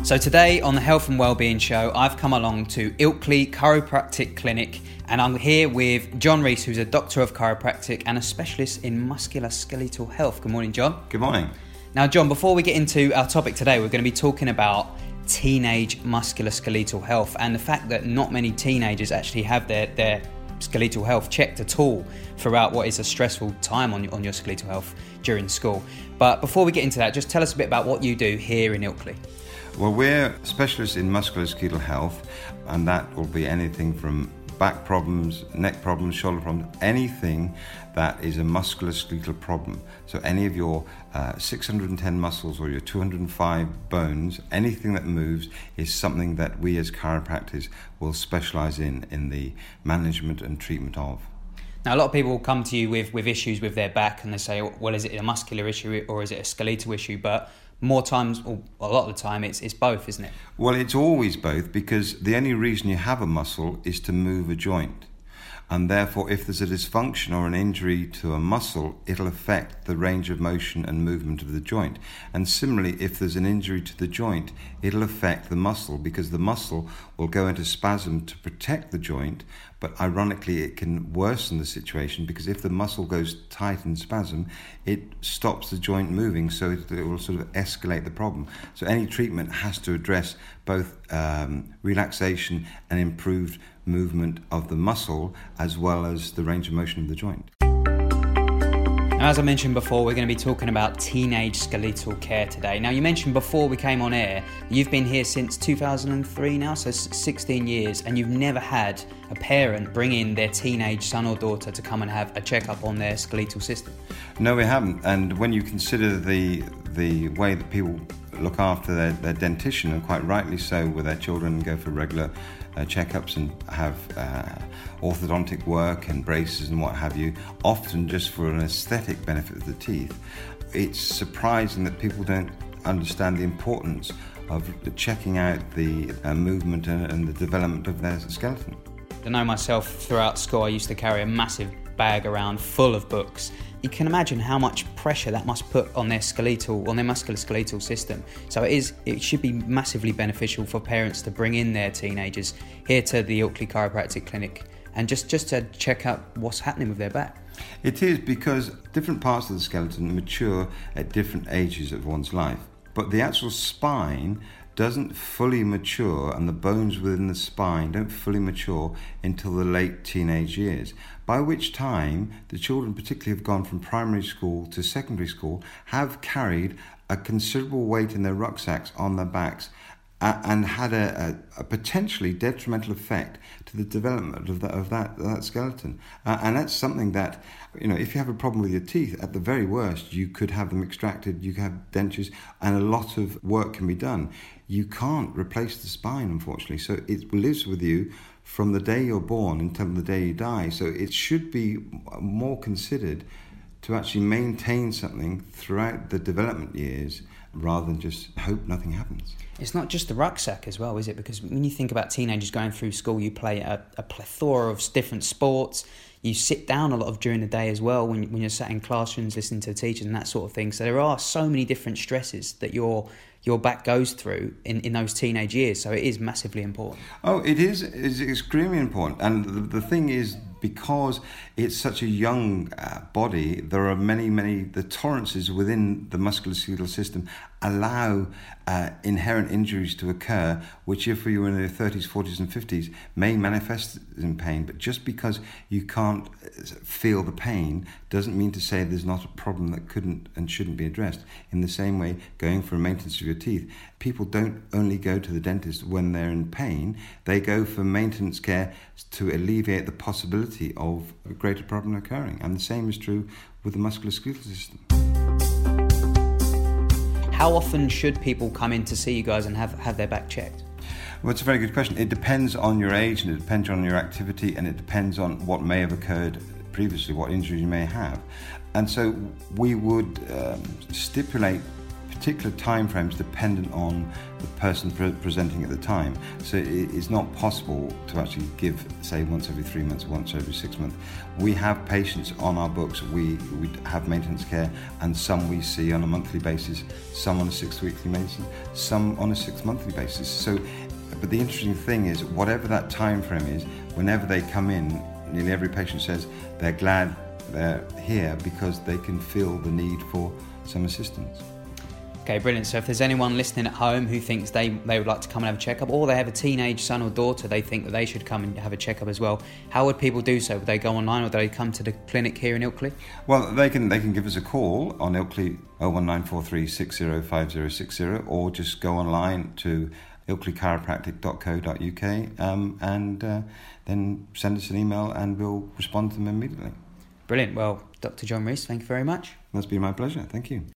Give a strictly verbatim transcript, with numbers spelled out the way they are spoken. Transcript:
So today on the Health and Wellbeing Show, I've come along to Ilkley Chiropractic Clinic, and I'm here with John Rees, who's a doctor of chiropractic and a specialist in musculoskeletal health. Good morning, John. Good morning. Now, John, before we get into our topic today, we're going to be talking about teenage musculoskeletal health and the fact that not many teenagers actually have their, their skeletal health checked at all throughout what is a stressful time on, on your skeletal health during school. But before we get into that, just tell us a bit about what you do here in Ilkley. Well, we're specialists in musculoskeletal health, and that will be anything from back problems, neck problems, shoulder problems, anything that is a musculoskeletal problem. So any of your uh, six hundred ten muscles or your two hundred five bones, anything that moves is something that we as chiropractors will specialise in, in the management and treatment of. Now, a lot of people will come to you with, with issues with their back and they say, well, is it a muscular issue or is it a skeletal issue? But more times, or a lot of the time, it's it's both, isn't it? Well, it's always both, because the only reason you have a muscle is to move a joint. And therefore, if there's a dysfunction or an injury to a muscle, it'll affect the range of motion and movement of the joint. And similarly, if there's an injury to the joint, it'll affect the muscle, because the muscle will go into spasm to protect the joint. But ironically, it can worsen the situation, because if the muscle goes tight in spasm, it stops the joint moving, so it, it will sort of escalate the problem. So any treatment has to address both um, relaxation and improved movement of the muscle, as well as the range of motion of the joint. Now, as I mentioned before, we're going to be talking about teenage skeletal care today. Now, you mentioned before we came on air, you've been here since two thousand three now, so sixteen years, and you've never had a parent bring in their teenage son or daughter to come and have a checkup on their skeletal system. No, we haven't. And when you consider the the way that people look after their, their dentition, and quite rightly so, with their children, and go for regular uh, checkups and have uh, orthodontic work and braces and what have you, often just for an aesthetic benefit of the teeth, it's surprising that people don't understand the importance of checking out the uh, movement and, and the development of their skeleton. I know myself, throughout school, I used to carry a massive bag around full of books. You can imagine how much pressure that must put on their skeletal, on their musculoskeletal system. So it is, it should be massively beneficial for parents to bring in their teenagers here to the Ilkley Chiropractic Clinic and just, just to check out what's happening with their back. It is, because different parts of the skeleton mature at different ages of one's life. But the actual spine doesn't fully mature, and the bones within the spine don't fully mature until the late teenage years, by which time the children particularly have gone from primary school to secondary school, have carried a considerable weight in their rucksacks on their backs, uh, and had a, a, a potentially detrimental effect to the development of that of that, that skeleton. Uh, and that's something that, you know, if you have a problem with your teeth, at the very worst, you could have them extracted, you could have dentures, and a lot of work can be done. You can't replace the spine, unfortunately. So it lives with you from the day you're born until the day you die. So it should be more considered to actually maintain something throughout the development years, rather than just hope nothing happens. It's not just the rucksack as well, is it? Because when you think about teenagers going through school, you play a, a plethora of different sports. You sit down a lot of during the day as well when, when you're sat in classrooms listening to teachers and that sort of thing. So there are so many different stresses that your your back goes through in, in those teenage years. So it is massively important. Oh, it is it's extremely important. And the, the thing is, because it's such a young uh, body, there are many, many, the tolerances within the musculoskeletal system allow uh, inherent injuries to occur, which if you were in your thirties, forties and fifties may manifest in pain. But just because you can't feel the pain doesn't mean to say there's not a problem that couldn't and shouldn't be addressed. In the same way, going for maintenance of your teeth, people don't only go to the dentist when they're in pain, they go for maintenance care to alleviate the possibility of a greater problem occurring. And the same is true with the musculoskeletal system. How often should people come in to see you guys and have, have their back checked? Well, it's a very good question. It depends on your age, and it depends on your activity, and it depends on what may have occurred previously, what injuries you may have. And so we would um, stipulate particular time frames dependent on the person pre- presenting at the time. So it, it's not possible to actually give, say, once every three months, once every six months. We have patients on our books, we, we have maintenance care, and some we see on a monthly basis, some on a six-weekly basis, some on a six-monthly basis. So, but the interesting thing is, whatever that time frame is, whenever they come in, nearly every patient says they're glad they're here because they can feel the need for some assistance. Okay, brilliant. So if there's anyone listening at home who thinks they, they would like to come and have a checkup, or they have a teenage son or daughter they think that they should come and have a checkup as well, how would people do so? Would they go online, or do they come to the clinic here in Ilkley? Well, they can they can give us a call on Ilkley oh one nine four three six zero five zero six zero, or just go online to ilkley chiropractic dot co dot uk um, and uh, then send us an email and we'll respond to them immediately. Brilliant. Well, Doctor John Rees, thank you very much. That's been my pleasure. Thank you.